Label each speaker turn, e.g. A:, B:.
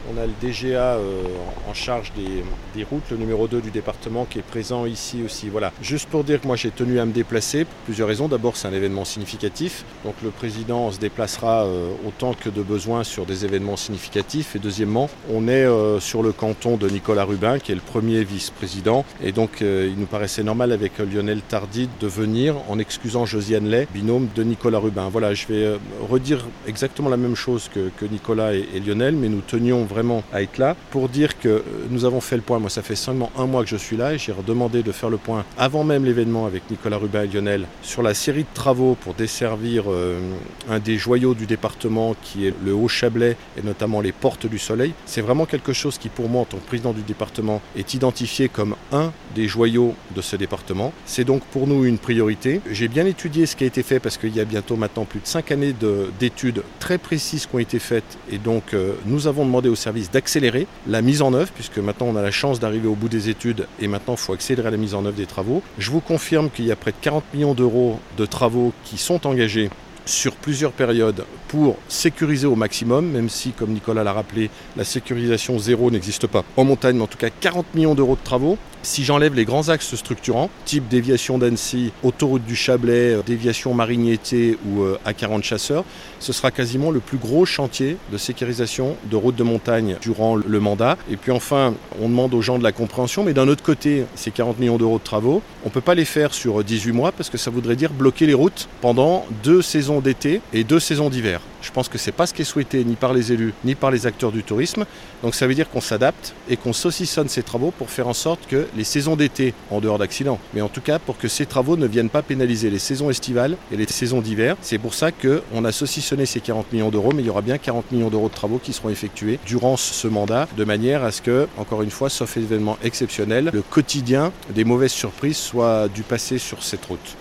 A: On a le DGA en charge des routes, le numéro 2 du département qui est présent ici aussi. Voilà. Juste pour dire que moi j'ai tenu à me déplacer pour plusieurs raisons. D'abord c'est un événement significatif, donc le président se déplacera autant que de besoin sur des événements significatifs. Et deuxièmement, on est sur le canton de Nicolas Rubin qui est le premier vice-président. Et donc il nous paraissait normal avec Lionel Tardy de venir en excusant Josiane Lay, binôme de Nicolas Rubin. Voilà, je vais redire exactement la même chose que Nicolas et Lionel, mais nous tenions vraiment à être là pour dire que nous avons fait le point. Moi, ça fait seulement un mois que je suis là et j'ai redemandé de faire le point avant même l'événement avec Nicolas Rubin et Lionel sur la série de travaux pour desservir un des joyaux du département qui est le Haut-Chablais et notamment les Portes du Soleil. C'est vraiment quelque chose qui, pour moi, en tant que président du département, est identifié comme un des joyaux de ce département. C'est donc pour nous une priorité. J'ai bien étudié ce qui a été fait parce qu'il y a bientôt maintenant plus de 5 années d'études très précises qui ont été faites et donc nous avons demandé au service d'accélérer la mise en œuvre puisque maintenant on a la chance d'arriver au bout des études et maintenant il faut accélérer la mise en œuvre des travaux. Je vous confirme qu'il y a près de 40 millions d'euros de travaux qui sont engagés sur plusieurs périodes pour sécuriser au maximum, même si, comme Nicolas l'a rappelé, la sécurisation zéro n'existe pas en montagne, mais en tout cas 40 millions d'euros de travaux. Si j'enlève les grands axes structurants, type déviation d'Annecy, autoroute du Chablais, déviation Marigné-Té ou A40 Chasseurs, ce sera quasiment le plus gros chantier de sécurisation de routes de montagne durant le mandat. Et puis enfin, on demande aux gens de la compréhension, mais d'un autre côté, ces 40 millions d'euros de travaux, on ne peut pas les faire sur 18 mois parce que ça voudrait dire bloquer les routes pendant 2 saisons d'été et 2 saisons d'hiver. Je pense que ce n'est pas ce qui est souhaité ni par les élus ni par les acteurs du tourisme. Donc ça veut dire qu'on s'adapte et qu'on saucissonne ces travaux pour faire en sorte que les saisons d'été, en dehors d'accidents, mais en tout cas pour que ces travaux ne viennent pas pénaliser les saisons estivales et les saisons d'hiver. C'est pour ça qu'on a saucissonné ces 40 millions d'euros, mais il y aura bien 40 millions d'euros de travaux qui seront effectués durant ce mandat, de manière à ce que, encore une fois, sauf événement exceptionnel, le quotidien des mauvaises surprises soit du passé sur cette route.